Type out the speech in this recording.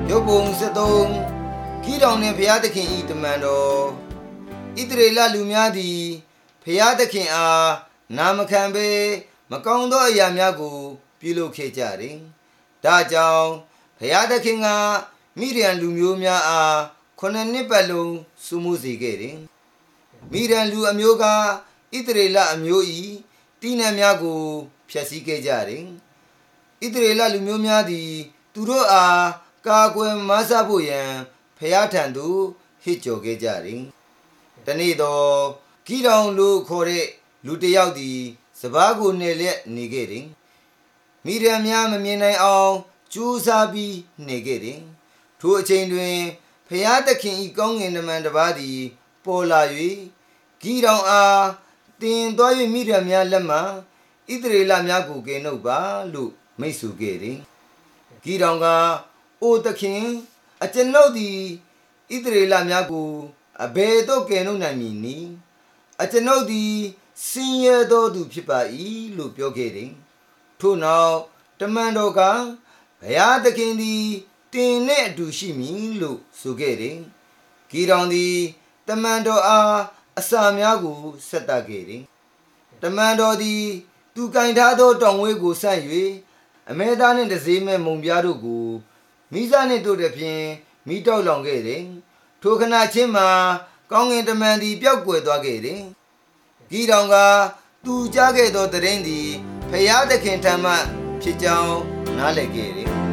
ရုပ်ပုံ73ခီးတောင်နှင့်ဘုရားသခင်ဤတမန်တော်ဣသရေလလူများသည်ဘုရားသခင်အားနာမခံဘဲမကောင်းသောအရာများကိုပြုလုပ်ခဲ့ကြတယ်။ဒါကြောင့်ဘုရားသခင်ကမိဒျန်လူမျိုးများအား9 နှစ်ပတ်လုံးစုမှုစေခဲ့တယ်။မိဒျန်လူအမျိုးကဣသရေလအမျိုး၏တိနတ်များကိုဖျက်ဆီးခဲ့ကြတယ်။ဣသရေလလူမျိုးများသည်သူတို့အားကာကွယ်မဆဖို့ရန်ဖျားထံသို့ဟစ်ကြော်ခဲ့ကြတယ်။တနေ့တော့ဂိဒေါင်လို့ခေါ်တဲ့လူတစ်ယောက်သည်စပါးကိုနယ်လက်နေခဲ့တယ်။မိဒျန်များမမြင်နိုင်အောင်ကြိုးစားပြီးနေခဲ့တယ်။ထိုအချိန်တွင်ဖျားသခင်၏ကောင်းကင်တမန်တစ်ပါးသည်ပေါ်လာ၍ဂိဒေါင်အားတင်သွား၍မိဒျန်များလက်မှဣသရေလများကိုကယ်နှုတ်ပါလို့မိန့်ဆိုခဲ့တယ်။ဂိဒေါင်ကအိုသခင်အကျွန်ုပ်သည်ဣသရေလများကိုအဘယ်သို့ကယ်နှုတ်နိုင်မည်နည်းအကျွန်ုပ်သည်ဆင်းရဲသောသူဖြစ်ပါ၏လို့ပြောခဲ့တယ်။ထို့နောက်တမန်တော်ကဘုရားသခင်သည်တင်နှင့်အတူရှိမည်လို့ဆိုခဲ့တယ်။ဂိဒေါင်သည်တမန်တော်အားအစာများကိုဆက်တတ်ခဲ့တယ်။တမန်တော်သည်သူကင်ထားသောတောင်ဝဲကိုဆန့်၍အမဲသားနှင့်တစေးမဲ့မုံပြားတို့ကိုမိစားနှင့်တို့တဖြင့်မိတောက်လောင်ခဲ့တယ်။ထိုခဏချင်းမှာကောင်းကင်တမန်သည်ပျောက်ကွယ်သွားခဲ့တယ်။ဂိဒေါင်ကသူကြားခဲ့သောသတင်းသည်ဖျားသခင်ထံမှဖြစ်ကြောင်းနားလည်ခဲ့တယ်။